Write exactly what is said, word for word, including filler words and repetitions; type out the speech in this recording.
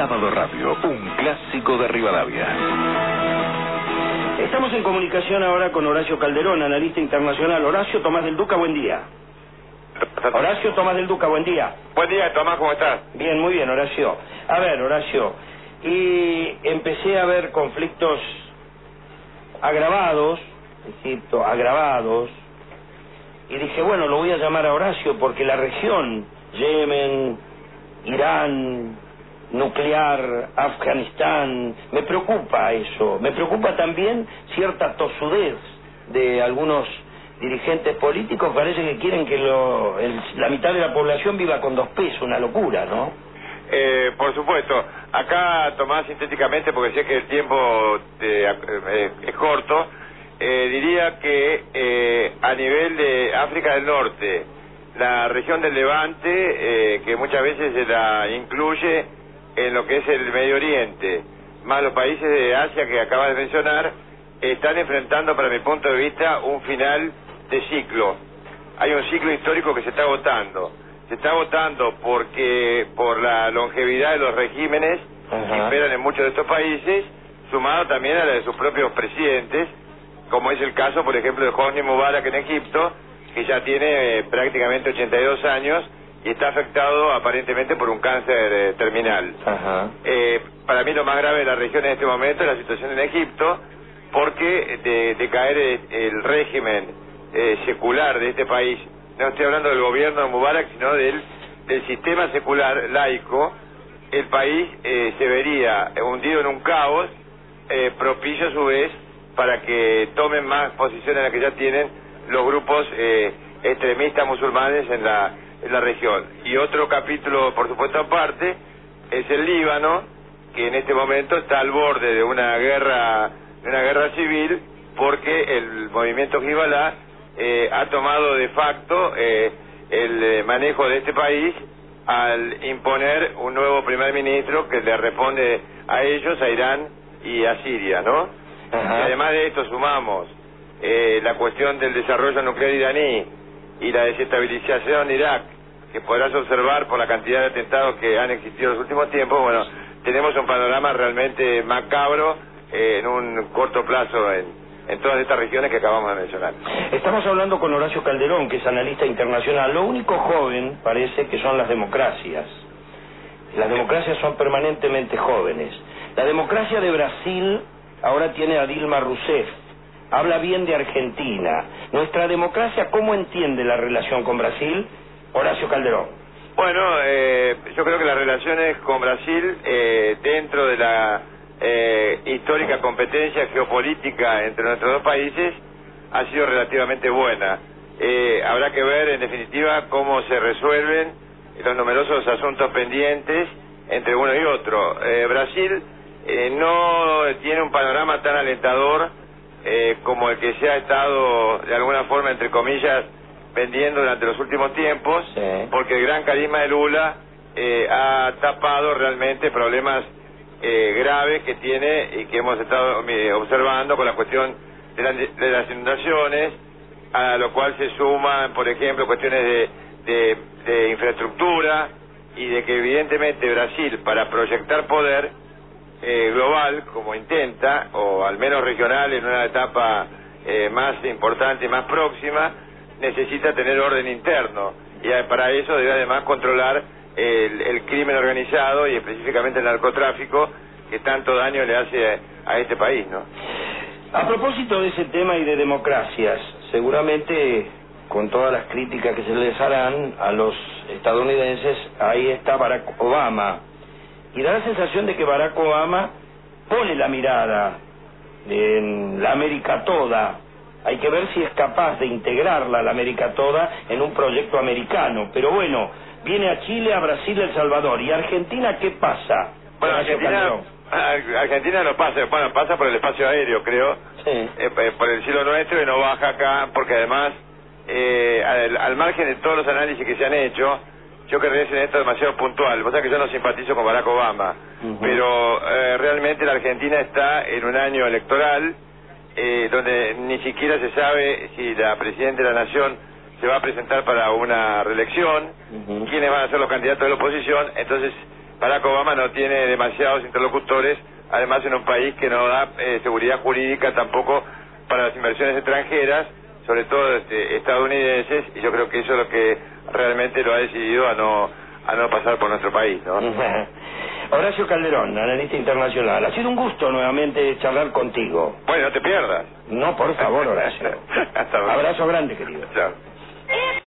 Sábado Radio, un clásico de Rivadavia. Estamos en comunicación ahora con Horacio Calderón, analista internacional. Horacio Tomás del Duca, buen día. Horacio Tomás del Duca, buen día. Buen día, Tomás, ¿cómo estás? Bien, muy bien, Horacio. A ver, Horacio, y empecé a ver conflictos agravados, Egipto, agravados, y dije, bueno, lo voy a llamar a Horacio porque la región, Yemen, Irán, nuclear, Afganistán, me preocupa eso. Me preocupa también cierta tosudez de algunos dirigentes políticos. Parece que quieren que lo, el, la mitad de la población viva con dos pesos, una locura, ¿no? Eh, por supuesto. Acá, Tomás, sintéticamente, porque sé que el tiempo eh, eh, es corto, eh, diría que eh, a nivel de África del Norte, la región del Levante, eh, que muchas veces se la incluye en lo que es el Medio Oriente, más los países de Asia que acabas de mencionar, están enfrentando, para mi punto de vista, un final de ciclo. Hay un ciclo histórico que se está agotando. Se está agotando porque por la longevidad de los regímenes Ajá. que imperan en muchos de estos países, sumado también a la de sus propios presidentes, como es el caso, por ejemplo, de Hosni Mubarak en Egipto, que ya tiene eh, prácticamente ochenta y dos años y está afectado aparentemente por un cáncer eh, terminal. Ajá. Eh, para mí lo más grave de la región en este momento es la situación en Egipto, porque de, de caer el, el régimen eh, secular de este país, no estoy hablando del gobierno de Mubarak, sino del, del sistema secular laico, el país eh, se vería hundido en un caos eh, propicio a su vez para que tomen más posiciones en las que ya tienen los grupos eh, extremistas musulmanes en la, en la región. Y otro capítulo, por supuesto, aparte, es el Líbano, que en este momento está al borde de una guerra, de una guerra civil, porque el movimiento Hezbollah eh, ha tomado de facto eh, el eh, manejo de este país al imponer un nuevo primer ministro que le responde a ellos, a Irán y a Siria, ¿no? Ajá. Y además de esto sumamos eh, la cuestión del desarrollo nuclear iraní y la desestabilización de Irak, que podrás observar por la cantidad de atentados que han existido en los últimos tiempos. Bueno, tenemos un panorama realmente macabro eh, en un corto plazo en, en todas estas regiones que acabamos de mencionar. Estamos hablando con Horacio Calderón, que es analista internacional. Lo único joven parece que son las democracias. Las democracias son permanentemente jóvenes. La democracia de Brasil ahora tiene a Dilma Rousseff. Habla bien de Argentina. Nuestra democracia, ¿cómo entiende la relación con Brasil? Horacio Calderón. Bueno, eh, yo creo que las relaciones con Brasil, eh, dentro de la eh, histórica competencia geopolítica entre nuestros dos países, ha sido relativamente buena. Eh, habrá que ver, en definitiva, cómo se resuelven los numerosos asuntos pendientes entre uno y otro. Eh, Brasil eh, no tiene un panorama tan alentador eh, como el que se ha estado, de alguna forma, entre comillas, vendiendo durante los últimos tiempos, sí. Porque el gran carisma de Lula eh, ha tapado realmente problemas eh, graves que tiene y que hemos estado eh, observando con la cuestión de, la, de las inundaciones, a lo cual se suman, por ejemplo, cuestiones de, de, de infraestructura y de que evidentemente Brasil, para proyectar poder eh, global, como intenta, o al menos regional en una etapa eh, más importante y más próxima, necesita tener orden interno, y para eso debe además controlar el, el crimen organizado y específicamente el narcotráfico, que tanto daño le hace a, a este país, ¿no? A propósito de ese tema y de democracias, seguramente con todas las críticas que se les harán a los estadounidenses, ahí está Barack Obama, y da la sensación de que Barack Obama pone la mirada en la América toda. Hay que ver si es capaz de integrarla, la América toda, en un proyecto americano. Pero bueno, viene a Chile, a Brasil, a El Salvador. ¿Y Argentina qué pasa? Bueno, Argentina, Argentina no pasa, bueno, pasa por el espacio aéreo, creo, sí. eh, por el cielo nuestro, y no baja acá, porque además, eh, al, al margen de todos los análisis que se han hecho, yo querría ser esto demasiado puntual. Vos sabés que yo no simpatizo con Barack Obama, uh-huh. pero eh, realmente la Argentina está en un año electoral, Eh, donde ni siquiera se sabe si la Presidenta de la Nación se va a presentar para una reelección, uh-huh. quiénes van a ser los candidatos de la oposición. Entonces Barack Obama no tiene demasiados interlocutores, además en un país que no da eh, seguridad jurídica tampoco para las inversiones extranjeras, sobre todo este, estadounidenses, y yo creo que eso es lo que realmente lo ha decidido a no a no pasar por nuestro país, ¿no? Horacio Calderón, analista internacional. Ha sido un gusto nuevamente charlar contigo. Bueno, no te pierdas. No, por favor, Horacio. Hasta luego. Abrazo grande, querido. Chao.